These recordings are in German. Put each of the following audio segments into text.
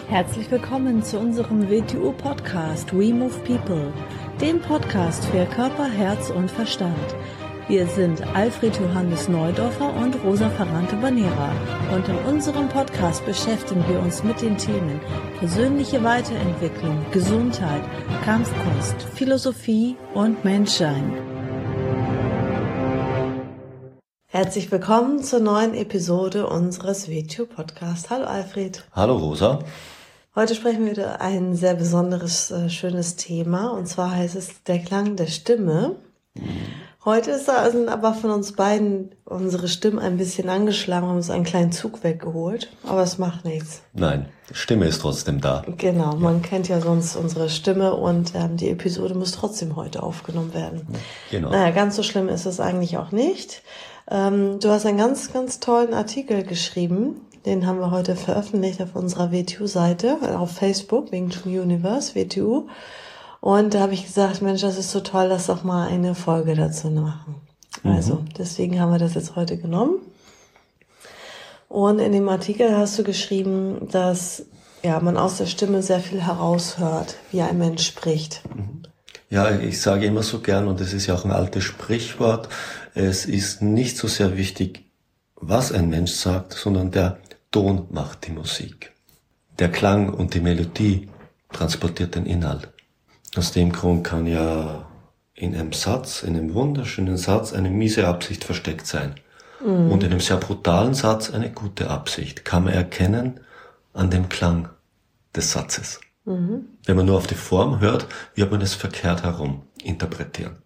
Herzlich willkommen zu unserem WTU-Podcast We Move People, dem Podcast für Körper, Herz und Verstand. Wir sind Alfred Johannes Neudorfer und Rosa Ferrante-Banera und in unserem Podcast beschäftigen wir uns mit den Themen persönliche Weiterentwicklung, Gesundheit, Kampfkunst, Philosophie und Menschsein. Herzlich willkommen zur neuen Episode unseres WTU-Podcasts. Hallo Alfred. Hallo Rosa. Heute sprechen wir über ein sehr besonderes, schönes Thema, und zwar heißt es der Klang der Stimme. Heute sind aber von uns beiden unsere Stimmen ein bisschen angeschlagen, haben uns einen kleinen Zug weggeholt, aber es macht nichts. Nein, die Stimme ist trotzdem da. Genau, man kennt ja sonst unsere Stimme und die Episode muss trotzdem heute aufgenommen werden. Genau. Naja, ganz so schlimm ist es eigentlich auch nicht. Du hast einen ganz, ganz tollen Artikel geschrieben. Den haben wir heute veröffentlicht auf unserer WTU-Seite, auf Facebook, Wing Chun Universe, WTU. Und da habe ich gesagt, Mensch, das ist so toll, lass doch mal eine Folge dazu machen. Also, deswegen haben wir das jetzt heute genommen. Und in dem Artikel hast du geschrieben, dass man aus der Stimme sehr viel heraushört, wie ein Mensch spricht. Ja, ich sage immer so gern, und das ist ja auch ein altes Sprichwort, es ist nicht so sehr wichtig, was ein Mensch sagt, sondern der Ton macht die Musik. Der Klang und die Melodie transportiert den Inhalt. Aus dem Grund kann ja in einem Satz, in einem wunderschönen Satz, eine miese Absicht versteckt sein. Und in einem sehr brutalen Satz eine gute Absicht. Kann man erkennen an dem Klang des Satzes. Wenn man nur auf die Form hört, wird man es verkehrt herum interpretieren.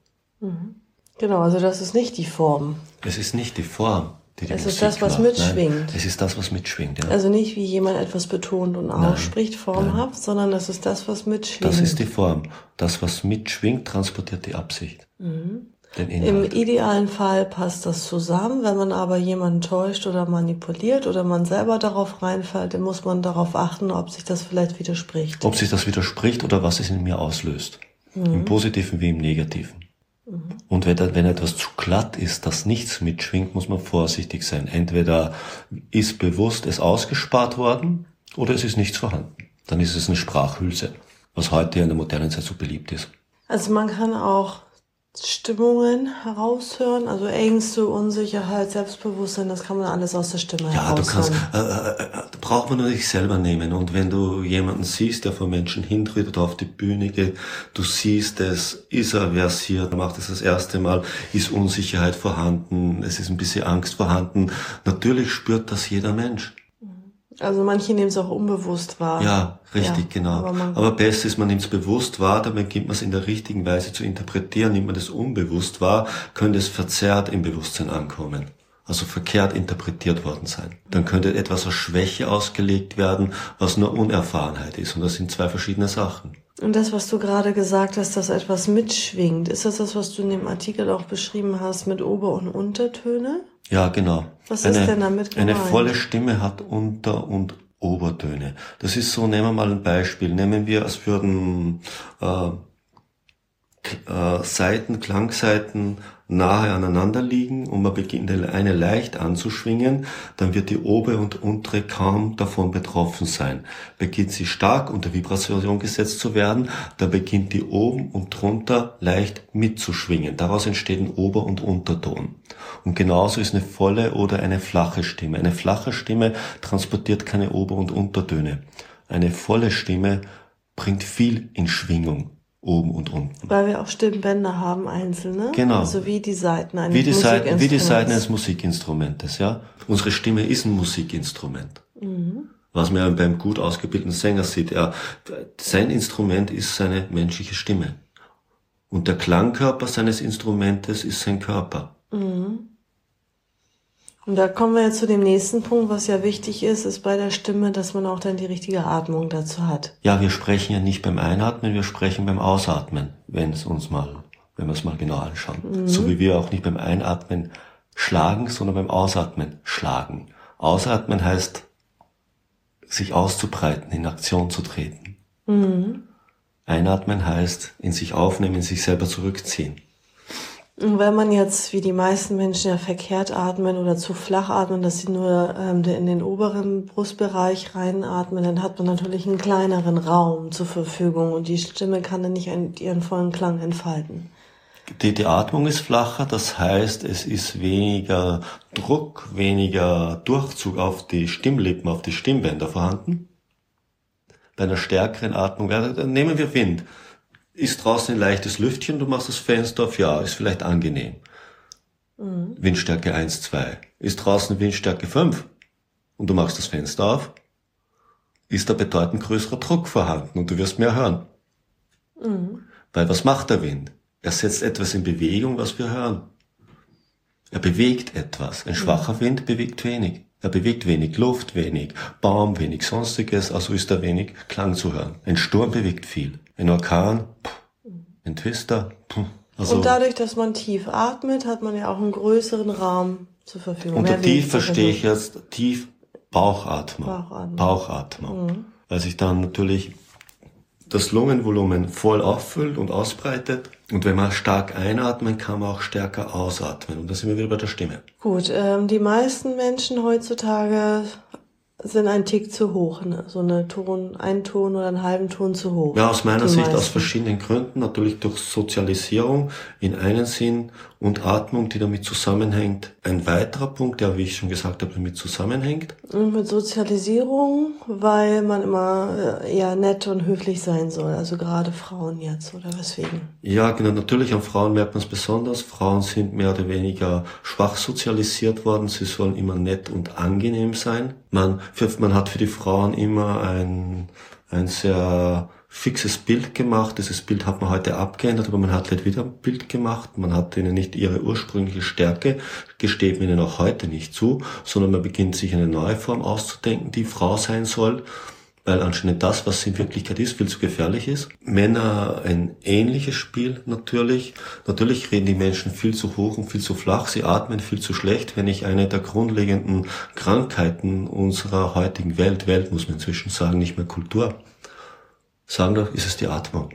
Genau, also das ist nicht die Form. Es ist nicht die Form, die es Musik ist das, was macht. mitschwingt. Nein, es ist das, was mitschwingt. Ja. Also nicht, wie jemand etwas betont und ausspricht, formhaft, sondern das ist das, was mitschwingt. Das ist die Form. Das, was mitschwingt, transportiert die Absicht. Den Inhalt. Im idealen Fall passt das zusammen. Wenn man aber jemanden täuscht oder manipuliert oder man selber darauf reinfällt, dann muss man darauf achten, ob sich das vielleicht widerspricht. Ob sich das widerspricht oder was es in mir auslöst. Im Positiven wie im Negativen. Und wenn etwas zu glatt ist, das nichts mitschwingt, muss man vorsichtig sein. Entweder ist bewusst es ausgespart worden oder es ist nichts vorhanden. Dann ist es eine Sprachhülse, was heute in der modernen Zeit so beliebt ist. Also man kann auch Stimmungen heraushören, also Ängste, Unsicherheit, Selbstbewusstsein, das kann man alles aus der Stimme heraushören. Da braucht man nur sich selber nehmen. Und wenn du jemanden siehst, der vor Menschen hintritt oder auf die Bühne geht, du siehst es, ist er versiert, macht es das erste Mal, ist Unsicherheit vorhanden, es ist ein bisschen Angst vorhanden. Natürlich spürt das jeder Mensch. Also manche nehmen es auch unbewusst wahr. Ja, richtig, genau. Aber besser ist, man nimmt es bewusst wahr, damit beginnt man es in der richtigen Weise zu interpretieren. Nimmt man das unbewusst wahr, könnte es verzerrt im Bewusstsein ankommen. Also verkehrt interpretiert worden sein. Dann könnte etwas als Schwäche ausgelegt werden, was nur Unerfahrenheit ist. Und das sind zwei verschiedene Sachen. Und das, was du gerade gesagt hast, dass etwas mitschwingt, ist das, was du in dem Artikel auch beschrieben hast mit Ober- und Untertöne? Ja, genau. Was ist denn damit gemeint? Eine volle Stimme hat Unter- und Obertöne. Das ist so, nehmen wir mal ein Beispiel. Nehmen wir, als würden Klangseiten nahe aneinander liegen und man beginnt eine leicht anzuschwingen, dann wird die obere und untere kaum davon betroffen sein. Beginnt sie stark unter Vibration gesetzt zu werden, dann beginnt die oben und drunter leicht mitzuschwingen. Daraus entsteht ein Ober- und Unterton. Und genauso ist eine volle oder eine flache Stimme. Eine flache Stimme transportiert keine Ober- und Untertöne. Eine volle Stimme bringt viel in Schwingung. Oben und unten. Weil wir auch Stimmbänder haben, einzelne. Genau. Also wie die Saiten eines Musikinstruments. Musikinstruments. Wie die Saiten eines Musikinstrumentes, ja. Unsere Stimme ist ein Musikinstrument. Was man ja beim gut ausgebildeten Sänger sieht. Sein Instrument ist seine menschliche Stimme. Und der Klangkörper seines Instrumentes ist sein Körper. Und da kommen wir jetzt zu dem nächsten Punkt, was ja wichtig ist bei der Stimme, dass man auch dann die richtige Atmung dazu hat. Ja, wir sprechen ja nicht beim Einatmen, wir sprechen beim Ausatmen, wenn wir es mal genau anschauen. So wie wir auch nicht beim Einatmen schlagen, sondern beim Ausatmen schlagen. Ausatmen heißt, sich auszubreiten, in Aktion zu treten. Einatmen heißt, in sich aufnehmen, in sich selber zurückziehen. Und wenn man jetzt, wie die meisten Menschen ja verkehrt atmen oder zu flach atmen, dass sie nur in den oberen Brustbereich reinatmen, dann hat man natürlich einen kleineren Raum zur Verfügung und die Stimme kann dann nicht ihren vollen Klang entfalten. Die Atmung ist flacher, das heißt, es ist weniger Druck, weniger Durchzug auf die Stimmlippen, auf die Stimmbänder vorhanden. Bei einer stärkeren Atmung, nehmen wir Wind. Ist draußen ein leichtes Lüftchen, du machst das Fenster auf, ja, ist vielleicht angenehm. Windstärke 1, 2. Ist draußen Windstärke 5 und du machst das Fenster auf, ist da bedeutend größerer Druck vorhanden und du wirst mehr hören. Weil was macht der Wind? Er setzt etwas in Bewegung, was wir hören. Er bewegt etwas. Ein schwacher Wind bewegt wenig. Er bewegt wenig Luft, wenig Baum, wenig Sonstiges, also ist da wenig Klang zu hören. Ein Sturm bewegt viel. Ein Orkan, ein Twister. Also und dadurch, dass man tief atmet, hat man ja auch einen größeren Raum zur Verfügung. Unter tief verstehe ich jetzt tief Bauchatmung. Bauchatmung. Weil sich dann natürlich das Lungenvolumen voll auffüllt und ausbreitet. Und wenn man stark einatmen, kann man auch stärker ausatmen. Und da sind wir wieder bei der Stimme. Gut, die meisten Menschen heutzutage sind ein Tick zu hoch, ne? So ein Ton oder einen halben Ton zu hoch. Ja, aus meiner Sicht aus verschiedenen Gründen. Natürlich durch Sozialisierung in einen Sinn und Atmung, die damit zusammenhängt. Ein weiterer Punkt, der, wie ich schon gesagt habe, damit zusammenhängt. Und mit Sozialisierung, weil man immer eher nett und höflich sein soll. Also gerade Frauen jetzt, oder weswegen? Ja, genau. Natürlich an Frauen merkt man es besonders. Frauen sind mehr oder weniger schwach sozialisiert worden. Sie sollen immer nett und angenehm sein. Man hat für die Frauen immer ein sehr fixes Bild gemacht. Dieses Bild hat man heute abgeändert, aber man hat halt wieder ein Bild gemacht. Man hat ihnen nicht ihre ursprüngliche Stärke, gesteht man ihnen auch heute nicht zu, sondern man beginnt sich eine neue Form auszudenken, die Frau sein soll, weil anscheinend das, was sie in Wirklichkeit ist, viel zu gefährlich ist. Männer ein ähnliches Spiel natürlich. Natürlich reden die Menschen viel zu hoch und viel zu flach, sie atmen viel zu schlecht. Wenn ich eine der grundlegenden Krankheiten unserer heutigen Welt muss man inzwischen sagen, nicht mehr Kultur, sagen darf, ist es die Atmung.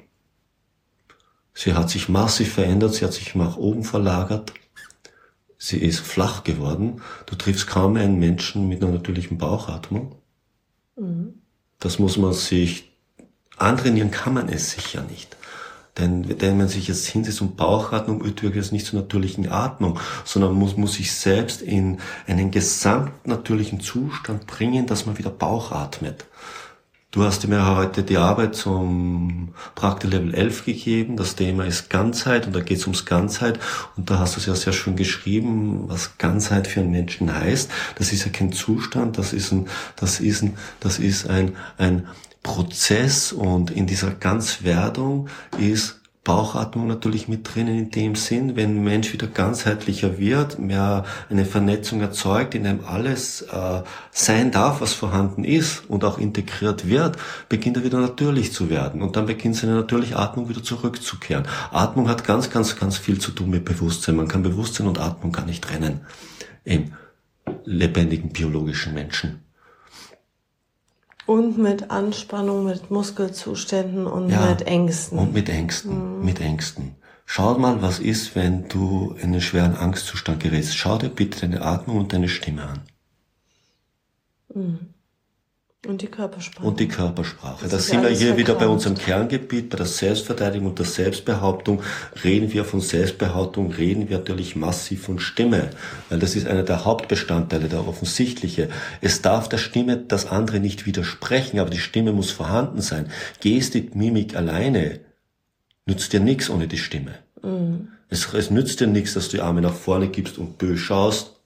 Sie hat sich massiv verändert, sie hat sich nach oben verlagert, sie ist flach geworden. Du triffst kaum einen Menschen mit einer natürlichen Bauchatmung. Das muss man sich antrainieren, kann man es sicher nicht. Denn wenn man sich jetzt hinsetzt und Bauchatmung übt, wirklich nicht zur natürlichen Atmung, sondern muss sich selbst in einen gesamtnatürlichen Zustand bringen, dass man wieder Bauch atmet. Du hast mir heute die Arbeit zum Praktik Level 11 gegeben. Das Thema ist Ganzheit und da geht es ums Ganzheit. Und da hast du es ja sehr schön geschrieben, was Ganzheit für einen Menschen heißt. Das ist ja kein Zustand, das ist ein Prozess und in dieser Ganzwerdung ist Bauchatmung natürlich mit drinnen in dem Sinn, wenn ein Mensch wieder ganzheitlicher wird, mehr eine Vernetzung erzeugt, in dem alles sein darf, was vorhanden ist und auch integriert wird, beginnt er wieder natürlich zu werden und dann beginnt seine natürliche Atmung wieder zurückzukehren. Atmung hat ganz, ganz, ganz viel zu tun mit Bewusstsein. Man kann Bewusstsein und Atmung gar nicht trennen im lebendigen biologischen Menschen. Und mit Anspannung, mit Muskelzuständen und mit Ängsten. Und mit Ängsten. Schau mal, was ist, wenn du in einen schweren Angstzustand gerätst. Schau dir bitte deine Atmung und deine Stimme an. Und die Körpersprache. Und die Körpersprache. Da sind wir hier wieder bei unserem Kerngebiet, bei der Selbstverteidigung und der Selbstbehauptung. Reden wir von Selbstbehauptung, reden wir natürlich massiv von Stimme. Weil das ist einer der Hauptbestandteile, der offensichtliche. Es darf der Stimme das andere nicht widersprechen, aber die Stimme muss vorhanden sein. Gestik, Mimik alleine nützt dir nichts ohne die Stimme. Es nützt dir nichts, dass du die Arme nach vorne gibst und böse schaust.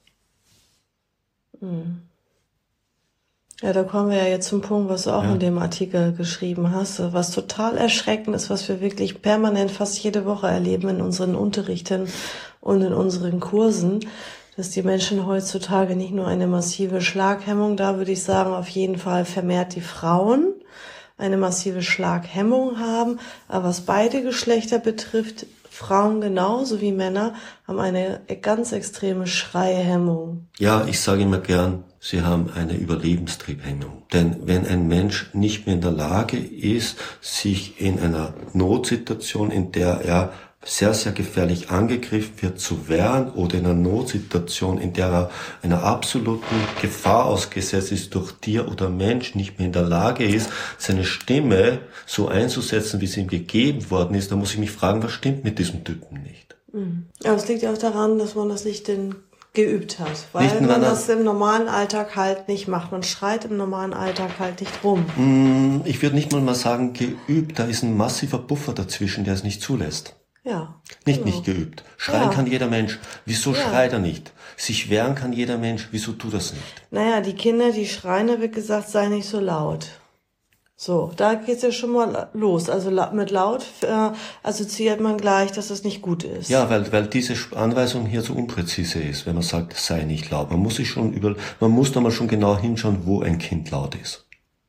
Ja, da kommen wir ja jetzt zum Punkt, was du auch in dem Artikel geschrieben hast, was total erschreckend ist, was wir wirklich permanent fast jede Woche erleben in unseren Unterrichten und in unseren Kursen, dass die Menschen heutzutage nicht nur eine massive Schlaghemmung, da würde ich sagen, auf jeden Fall vermehrt die Frauen eine massive Schlaghemmung haben, aber was beide Geschlechter betrifft, Frauen genauso wie Männer haben eine ganz extreme Schreihemmung. Ja, ich sage immer gern, sie haben eine Überlebenstriebhemmung. Denn wenn ein Mensch nicht mehr in der Lage ist, sich in einer Notsituation, in der er sehr, sehr gefährlich angegriffen wird, zu wehren oder in einer Notsituation, in der er einer absoluten Gefahr ausgesetzt ist, durch Tier oder Mensch nicht mehr in der Lage ist, seine Stimme so einzusetzen, wie sie ihm gegeben worden ist, dann muss ich mich fragen, was stimmt mit diesem Typen nicht? Aber es liegt ja auch daran, dass man das nicht geübt hat, weil man das im normalen Alltag halt nicht macht. Man schreit im normalen Alltag halt nicht rum. Ich würde nicht mal sagen geübt, da ist ein massiver Puffer dazwischen, der es nicht zulässt. Ja. Nicht geübt. Schreien kann jeder Mensch. Wieso schreit er nicht? Sich wehren kann jeder Mensch. Wieso tut er es nicht? Naja, die Kinder, die schreien, da wird gesagt, sei nicht so laut. So, da geht's ja schon mal los. Also mit laut assoziiert man gleich, dass es nicht gut ist. Ja, weil diese Anweisung hier so unpräzise ist, wenn man sagt, sei nicht laut. Man muss da mal schon genau hinschauen, wo ein Kind laut ist.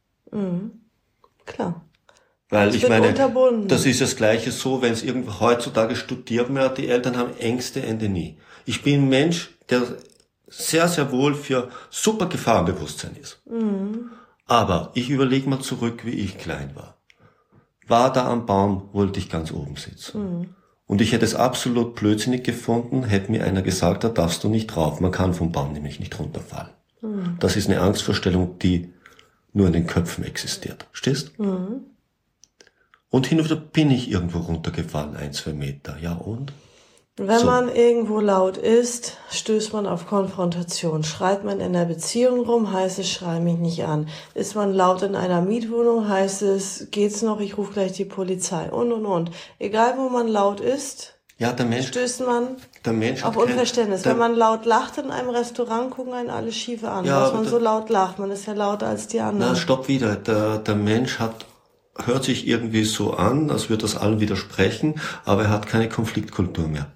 Klar. Weil ich meine, das ist das Gleiche so, wenn es irgendwo heutzutage studiert wird, die Eltern haben Ängste, Ende nie. Ich bin ein Mensch, der sehr, sehr wohl für super Gefahrenbewusstsein ist. Aber ich überlege mal zurück, wie ich klein war. War da am Baum, wollte ich ganz oben sitzen. Und ich hätte es absolut blödsinnig gefunden, hätte mir einer gesagt, da darfst du nicht drauf. Man kann vom Baum nämlich nicht runterfallen. Das ist eine Angstvorstellung, die nur in den Köpfen existiert. Verstehst? Und hin und wieder bin ich irgendwo runtergefallen, 1-2 Meter. Ja und? Wenn man irgendwo laut ist, stößt man auf Konfrontation. Schreit man in der Beziehung rum, heißt es, schrei mich nicht an. Ist man laut in einer Mietwohnung, heißt es, geht's noch, ich rufe gleich die Polizei. Und. Egal, wo man laut ist, stößt man auf Unverständnis. Wenn man laut lacht in einem Restaurant, gucken einen alle schief an, dass man so laut lacht. Man ist ja lauter als die anderen. Na, stopp wieder. Der Mensch hört sich irgendwie so an, als würde das allen widersprechen, aber er hat keine Konfliktkultur mehr.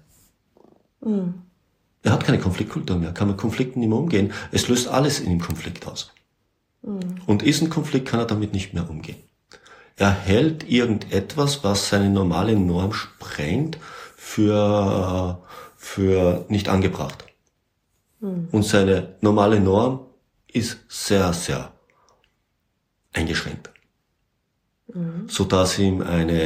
Er hat keine Konfliktkultur mehr, kann mit Konflikten nicht mehr umgehen. Es löst alles in ihm Konflikt aus. Und ist ein Konflikt, kann er damit nicht mehr umgehen. Er hält irgendetwas, was seine normale Norm sprengt, für nicht angebracht. Und seine normale Norm ist sehr, sehr eingeschränkt. So dass ihm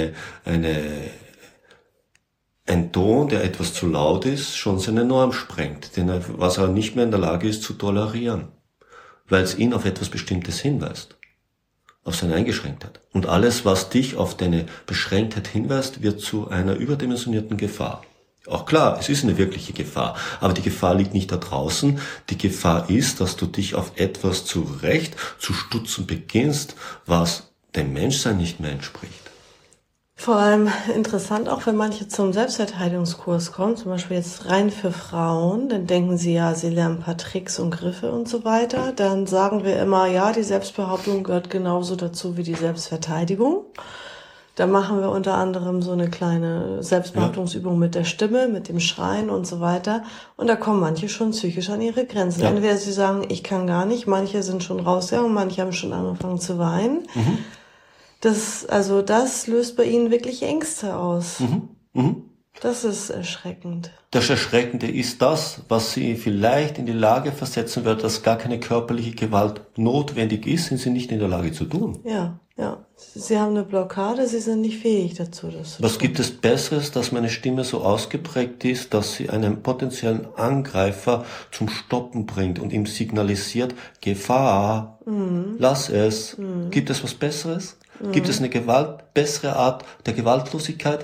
ein Ton, der etwas zu laut ist, schon seine Norm sprengt, was er nicht mehr in der Lage ist zu tolerieren, weil es ihn auf etwas Bestimmtes hinweist, auf seine Eingeschränktheit. Und alles, was dich auf deine Beschränktheit hinweist, wird zu einer überdimensionierten Gefahr. Auch klar, es ist eine wirkliche Gefahr, aber die Gefahr liegt nicht da draußen. Die Gefahr ist, dass du dich auf etwas zu stutzen beginnst, was dem Menschsein nicht mehr entspricht. Vor allem interessant auch, wenn manche zum Selbstverteidigungskurs kommen, zum Beispiel jetzt rein für Frauen, dann denken sie ja, sie lernen ein paar Tricks und Griffe und so weiter. Dann sagen wir immer, ja, die Selbstbehauptung gehört genauso dazu wie die Selbstverteidigung. Da machen wir unter anderem so eine kleine Selbstbehauptungsübung mit der Stimme, mit dem Schreien und so weiter. Und da kommen manche schon psychisch an ihre Grenzen. Ja. Entweder sie sagen, ich kann gar nicht, manche sind schon rausgegangen, manche haben schon angefangen zu weinen. Das löst bei ihnen wirklich Ängste aus. Das ist erschreckend. Das Erschreckende ist das, was sie vielleicht in die Lage versetzen wird, dass gar keine körperliche Gewalt notwendig ist, sind sie nicht in der Lage zu tun. Ja. Sie haben eine Blockade, sie sind nicht fähig dazu. Was gibt es Besseres, dass meine Stimme so ausgeprägt ist, dass sie einen potenziellen Angreifer zum Stoppen bringt und ihm signalisiert, Gefahr, lass es. Gibt es was Besseres? Gibt es eine bessere Art der Gewaltlosigkeit?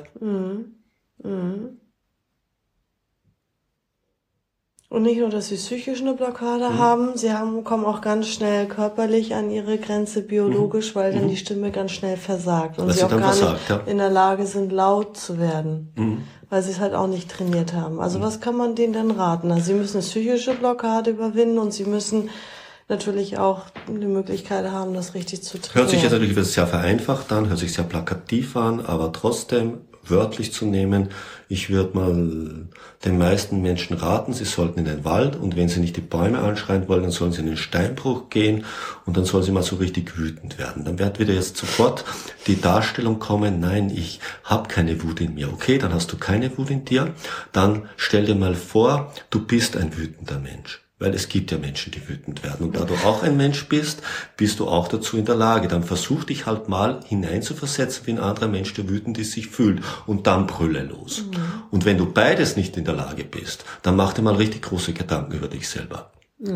Und nicht nur, dass sie psychisch eine Blockade haben, sie kommen auch ganz schnell körperlich an ihre Grenze biologisch, weil dann die Stimme ganz schnell versagt. Und sie auch gar nicht in der Lage sind, laut zu werden, weil sie es halt auch nicht trainiert haben. Also was kann man denen denn raten? Also sie müssen eine psychische Blockade überwinden und sie müssen natürlich auch die Möglichkeit haben, das richtig zu trainieren. Hört sich jetzt natürlich sehr vereinfacht an, hört sich sehr plakativ an, aber trotzdem wörtlich zu nehmen, ich würde mal den meisten Menschen raten, sie sollten in den Wald und wenn sie nicht die Bäume anschreien wollen, dann sollen sie in den Steinbruch gehen und dann sollen sie mal so richtig wütend werden. Dann wird wieder jetzt sofort die Darstellung kommen, nein, ich habe keine Wut in mir. Okay, dann hast du keine Wut in dir, dann stell dir mal vor, du bist ein wütender Mensch. Weil es gibt ja Menschen, die wütend werden. Und da du auch ein Mensch bist, bist du auch dazu in der Lage. Dann versuch dich halt mal hineinzuversetzen, wie ein anderer Mensch, der wütend ist, sich fühlt. Und dann brülle los. Und wenn du beides nicht in der Lage bist, dann mach dir mal richtig große Gedanken über dich selber.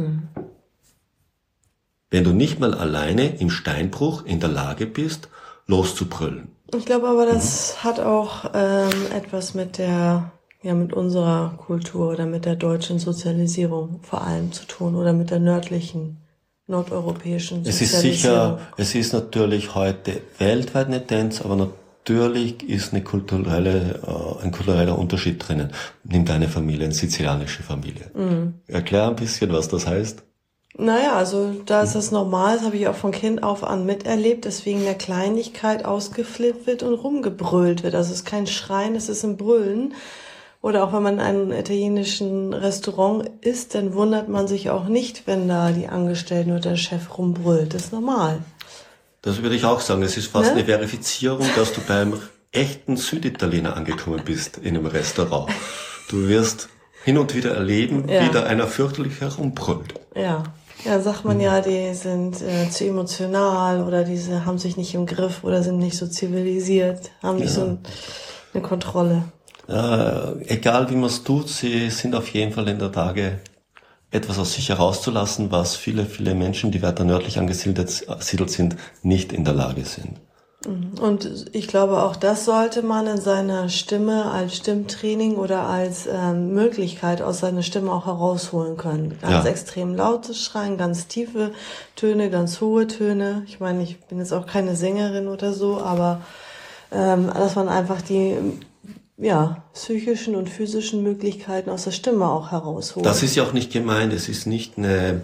Wenn du nicht mal alleine im Steinbruch in der Lage bist, loszubrüllen. Ich glaube aber, das hat auch etwas mit mit unserer Kultur oder mit der deutschen Sozialisierung vor allem zu tun oder mit der nordeuropäischen Sozialisierung. Es ist natürlich heute weltweit eine Tendenz, aber natürlich ist ein kultureller Unterschied drinnen. Nimm deine Familie, eine sizilianische Familie. Erklär ein bisschen, was das heißt. Naja, also da ist das normal, das habe ich auch von Kind auf an miterlebt, dass wegen der Kleinigkeit ausgeflippt wird und rumgebrüllt wird. Also es ist kein Schreien, es ist ein Brüllen. Oder auch wenn man in einem italienischen Restaurant isst, dann wundert man sich auch nicht, wenn da die Angestellten oder der Chef rumbrüllt. Das ist normal. Das würde ich auch sagen. Es ist fast eine Verifizierung, dass du beim echten Süditaliener angekommen bist in einem Restaurant. Du wirst hin und wieder erleben, wie da einer fürchterlich herumbrüllt. Ja, sagt man ja, die sind zu emotional oder diese haben sich nicht im Griff oder sind nicht so zivilisiert, haben nicht so eine Kontrolle. Egal wie man es tut, sie sind auf jeden Fall in der Lage, etwas aus sich herauszulassen, was viele, viele Menschen, die weiter nördlich angesiedelt sind, nicht in der Lage sind. Und ich glaube, auch das sollte man in seiner Stimme als Stimmtraining oder als Möglichkeit aus seiner Stimme auch herausholen können. Ganz extrem lautes Schreien, ganz tiefe Töne, ganz hohe Töne. Ich meine, ich bin jetzt auch keine Sängerin oder so, aber dass man einfach die psychischen und physischen Möglichkeiten aus der Stimme auch herausholt. Das ist ja auch nicht gemeint. Es ist nicht eine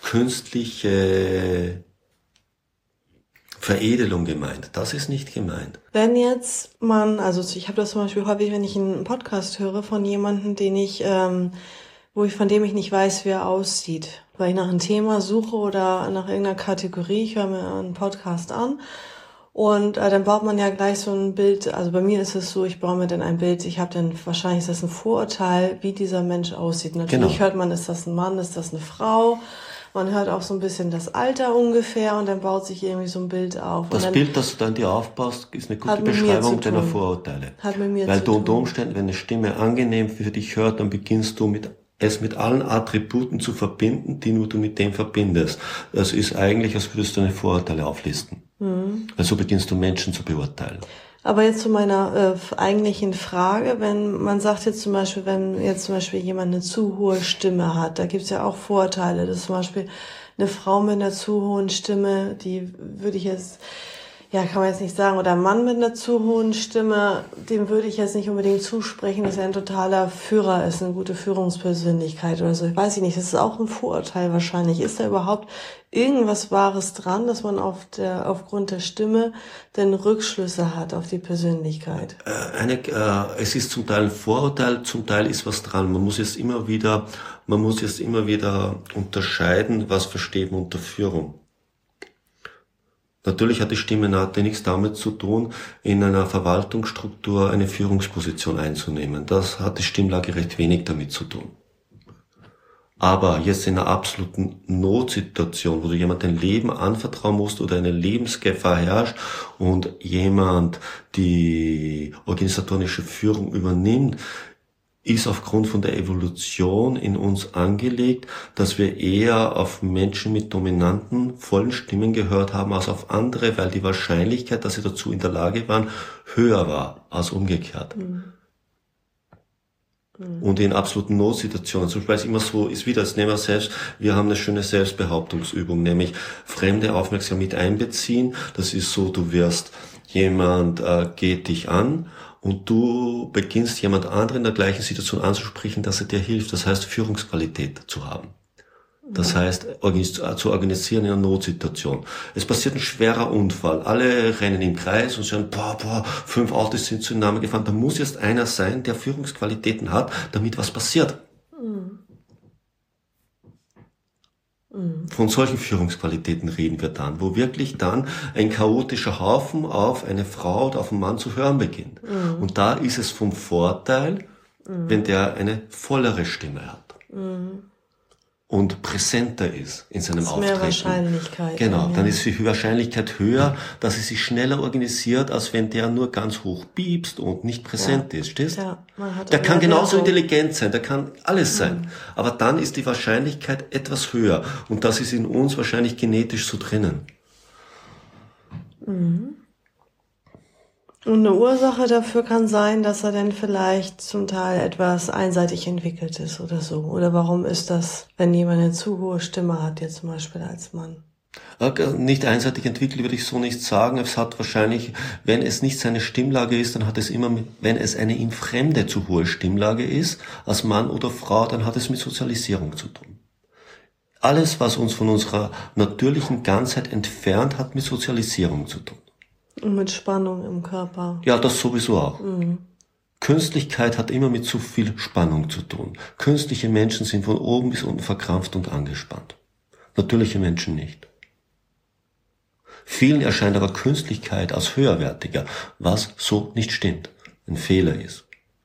künstliche Veredelung gemeint. Das ist nicht gemeint. Wenn jetzt ich habe das zum Beispiel häufig, wenn ich einen Podcast höre von jemandem, von dem ich nicht weiß, wie er aussieht, weil ich nach einem Thema suche oder nach irgendeiner Kategorie, ich höre mir einen Podcast an und dann baut man ja gleich so ein Bild, also bei mir ist es so, ich baue mir dann ein Bild, wahrscheinlich ist das ein Vorurteil, wie dieser Mensch aussieht. Natürlich hört man, ist das ein Mann, ist das eine Frau? Man hört auch so ein bisschen das Alter ungefähr und dann baut sich irgendwie so ein Bild auf. Das Bild, das du dann dir aufbaust, ist eine gute Beschreibung deiner Vorurteile. Hat mit mir Weil zu du unter tun. Umständen, wenn eine Stimme angenehm für dich hört, dann beginnst du es mit allen Attributen zu verbinden, die nur du mit dem verbindest. Das ist eigentlich, als würdest du deine Vorurteile auflisten. Weil so beginnst du Menschen zu beurteilen. Aber jetzt zu meiner eigentlichen Frage, wenn man sagt jetzt zum Beispiel, wenn jetzt zum Beispiel jemand eine zu hohe Stimme hat, da gibt's ja auch Vorteile. Das ist zum Beispiel eine Frau mit einer zu hohen Stimme, die würde ich jetzt, kann man jetzt nicht sagen, oder ein Mann mit einer zu hohen Stimme, dem würde ich jetzt nicht unbedingt zusprechen, dass er ein totaler Führer ist, eine gute Führungspersönlichkeit oder so. Ich weiß nicht, das ist auch ein Vorurteil wahrscheinlich. Ist da überhaupt irgendwas Wahres dran, dass man aufgrund der Stimme denn Rückschlüsse hat auf die Persönlichkeit? Es ist zum Teil ein Vorurteil, zum Teil ist was dran. Man muss jetzt immer wieder unterscheiden, was versteht man unter Führung. Natürlich hat die Stimme nichts damit zu tun, in einer Verwaltungsstruktur eine Führungsposition einzunehmen. Das hat die Stimmlage recht wenig damit zu tun. Aber jetzt in einer absoluten Notsituation, wo du jemand dein Leben anvertrauen musst oder eine Lebensgefahr herrscht und jemand die organisatorische Führung übernimmt, ist aufgrund von der Evolution in uns angelegt, dass wir eher auf Menschen mit dominanten, vollen Stimmen gehört haben als auf andere, weil die Wahrscheinlichkeit, dass sie dazu in der Lage waren, höher war als umgekehrt. Und in absoluten Notsituationen, zum Beispiel immer so, ist wieder, jetzt nehmen wir selbst, wir haben eine schöne Selbstbehauptungsübung, nämlich Fremde aufmerksam mit einbeziehen. Das ist so, jemand geht dich an, und du beginnst jemand anderen in der gleichen Situation anzusprechen, dass er dir hilft. Das heißt, Führungsqualität zu haben. Das heißt, zu organisieren in einer Notsituation. Es passiert ein schwerer Unfall. Alle rennen im Kreis und sagen, 5 Autos sind zueinander gefahren. Da muss jetzt einer sein, der Führungsqualitäten hat, damit was passiert. Von solchen Führungsqualitäten reden wir dann, wo wirklich dann ein chaotischer Haufen auf eine Frau oder auf einen Mann zu hören beginnt. Und da ist es vom Vorteil, wenn der eine vollere Stimme hat. und präsenter ist in seinem Auftreten. Mehr Wahrscheinlichkeit. Genau, dann ist die Wahrscheinlichkeit höher, dass er sich schneller organisiert, als wenn der nur ganz hoch piepst und nicht präsent ist. Stehst? Ja, der kann genauso intelligent sein, der kann alles sein. Aber dann ist die Wahrscheinlichkeit etwas höher. Und das ist in uns wahrscheinlich genetisch so drinnen. Mhm. Und eine Ursache dafür kann sein, dass er dann vielleicht zum Teil etwas einseitig entwickelt ist oder so. Oder warum ist das, wenn jemand eine zu hohe Stimme hat, jetzt zum Beispiel als Mann? Nicht einseitig entwickelt würde ich so nicht sagen. Es hat wahrscheinlich, wenn es nicht seine Stimmlage ist, dann hat es immer, wenn es eine ihm fremde zu hohe Stimmlage ist, als Mann oder Frau, dann hat es mit Sozialisierung zu tun. Alles, was uns von unserer natürlichen Ganzheit entfernt, hat mit Sozialisierung zu tun. Und mit Spannung im Körper. Ja, das sowieso auch. Künstlichkeit hat immer mit zu viel Spannung zu tun. Künstliche Menschen sind von oben bis unten verkrampft und angespannt. Natürliche Menschen nicht. Vielen erscheint aber Künstlichkeit als höherwertiger, was so nicht stimmt, ein Fehler ist.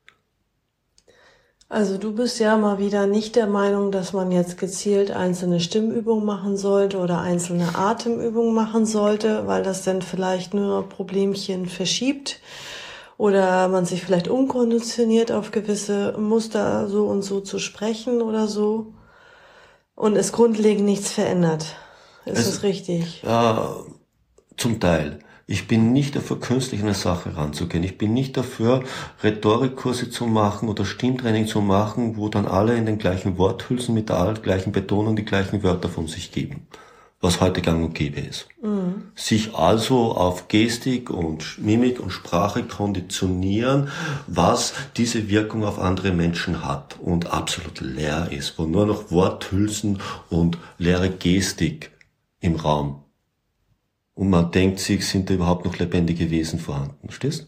Also du bist ja mal wieder nicht der Meinung, dass man jetzt gezielt einzelne Stimmübungen machen sollte oder einzelne Atemübungen machen sollte, weil das dann vielleicht nur Problemchen verschiebt oder man sich vielleicht umkonditioniert auf gewisse Muster so und so zu sprechen oder so und es grundlegend nichts verändert. Ist das richtig? Ja, zum Teil. Ich bin nicht dafür, künstlich an eine Sache ranzugehen. Ich bin nicht dafür, Rhetorikkurse zu machen oder Stimmtraining zu machen, wo dann alle in den gleichen Worthülsen mit der gleichen Betonung die gleichen Wörter von sich geben, was heute gang und gäbe ist. Sich also auf Gestik und Mimik und Sprache konditionieren, was diese Wirkung auf andere Menschen hat und absolut leer ist, wo nur noch Worthülsen und leere Gestik im Raum. Und man denkt sich, sind da überhaupt noch lebendige Wesen vorhanden? Verstehst?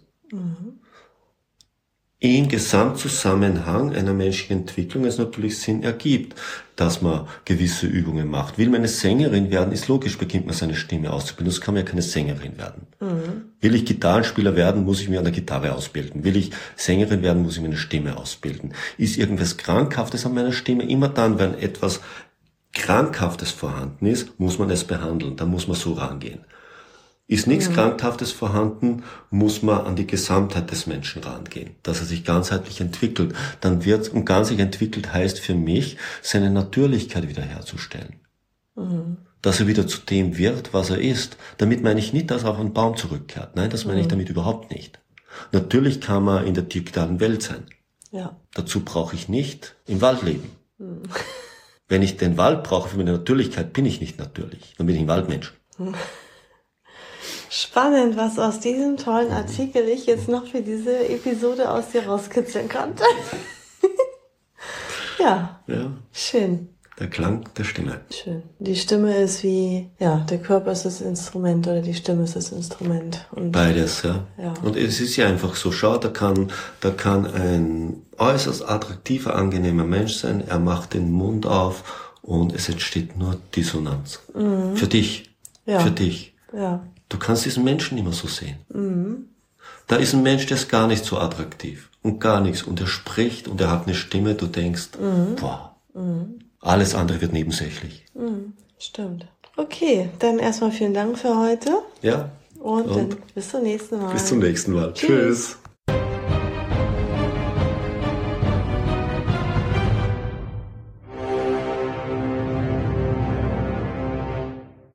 Im Gesamtzusammenhang einer menschlichen Entwicklung es natürlich Sinn ergibt, dass man gewisse Übungen macht. Will man eine Sängerin werden, ist logisch, beginnt man seine Stimme auszubilden. Das kann man ja keine Sängerin werden. Will ich Gitarrenspieler werden, muss ich mir an der Gitarre ausbilden. Will ich Sängerin werden, muss ich mir eine Stimme ausbilden. Ist irgendwas Krankhaftes an meiner Stimme? Immer dann, wenn etwas Krankhaftes vorhanden ist, muss man es behandeln. Da muss man so rangehen. Ist nichts Krankhaftes vorhanden, muss man an die Gesamtheit des Menschen rangehen, dass er sich ganzheitlich entwickelt. Dann und ganzheitlich entwickelt heißt für mich, seine Natürlichkeit wiederherzustellen. Dass er wieder zu dem wird, was er ist. Damit meine ich nicht, dass er auf einen Baum zurückkehrt. Nein, das meine ich damit überhaupt nicht. Natürlich kann man in der digitalen Welt sein. Ja. Dazu brauche ich nicht im Wald leben. Wenn ich den Wald brauche für meine Natürlichkeit, bin ich nicht natürlich. Dann bin ich ein Waldmensch. Spannend, was aus diesem tollen Artikel ich jetzt noch für diese Episode aus dir rauskitzeln konnte. Ja, schön. Der Klang der Stimme. Schön. Die Stimme ist wie, der Körper ist das Instrument oder die Stimme ist das Instrument. Und beides, ja. Und es ist ja einfach so, schau, da kann ein äußerst attraktiver, angenehmer Mensch sein, er macht den Mund auf und es entsteht nur Dissonanz. Für dich. Für dich. Ja. Du kannst diesen Menschen immer so sehen. Da ist ein Mensch, der ist gar nicht so attraktiv und gar nichts. Und er spricht und er hat eine Stimme, du denkst, boah, alles andere wird nebensächlich. Stimmt. Okay, dann erstmal vielen Dank für heute. Ja. Und dann bis zum nächsten Mal. Bis zum nächsten Mal. Tschüss.